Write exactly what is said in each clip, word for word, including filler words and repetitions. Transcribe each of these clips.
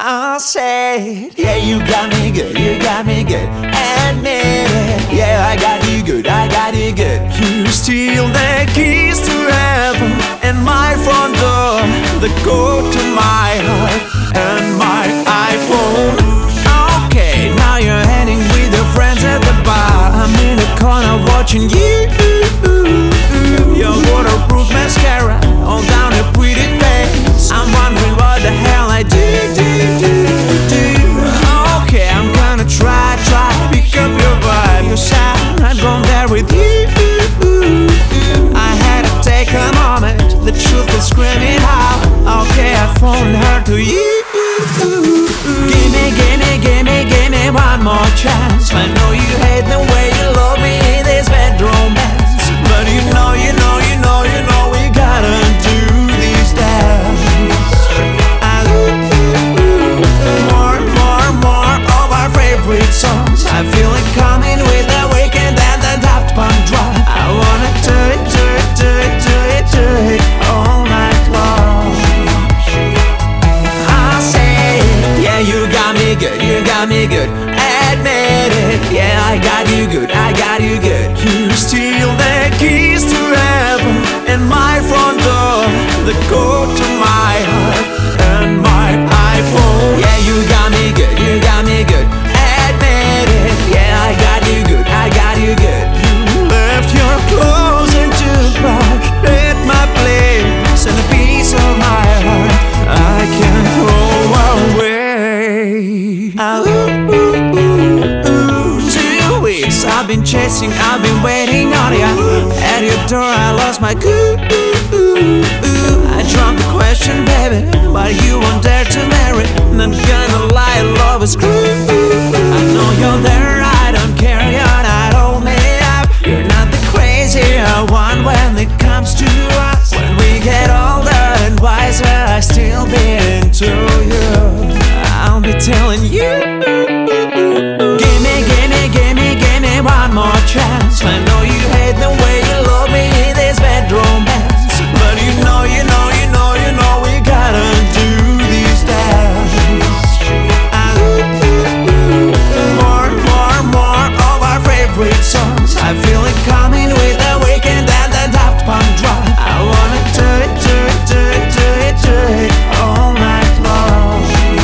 I said, yeah, you got me good, you got me good. Admit it, yeah, I got you good, I got you good. You steal the keys to heaven and my front door, the code to my heart and my iPhone. Okay, now you're heading with your friends at the bar. I'm in the corner watching you. Your waterproof mascara all down your pretty face. I'm wondering what the hell I do, do, do, do. Okay, I'm gonna try, try, pick up your vibe, your sound. I've gone there with you. I had to take a moment, the truth is screaming out. Okay, I phoned her to you. Gimme, gimme, gimme, gimme one more chance. I know you hate the way you love me in this bedroom dance, but you know, you know, you know, you know we gotta do these dance. I more, more, more of our favorite songs. I feel it coming with the Weeknd and the Daft Punk drop. I wanna do it, do it, do it, do it, do it all night long. I say, yeah, you got me good, you got me good. Admit it, yeah, I got you good, I got you good. You steal the keys to heaven and my front door, the code to my heart and my iPhone. Yeah, you got me good, you got me good. Admit it, yeah, I got you good, I got you good. You left your clothes and toothbrush at my place and a piece of my heart I can't throw away. Ah, ooh, ooh, ooh, ooh. Two weeks I've been chasing, I've been waiting on ya. At your door I lost my cool. I dropped the question, baby, but you won't dare to marry. Not gonna lie, love is cruel. I know you're there, I don't care, you're not hold me up. You're not the crazy one when it comes to us. When we get older and wiser, I still be into you. I'll be telling you. Gimme, gimme, gimme, gimme one more chance. I know you hate the way you love me in this bedroom dance, but you know, you know, you know, you know we gotta do these dance. Ah, more, more, more of our favorite songs. I feel it coming with the Weeknd and the Daft Punk drop. I wanna do it, do it, do it, do it, do it all night long.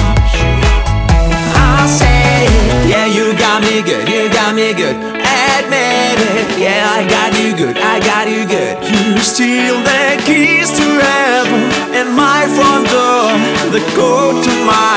I say, yeah, you got me good, you got me good. Admit it, yeah, I got you good, I got you good. You steal the keys to heaven and my front door, the code to my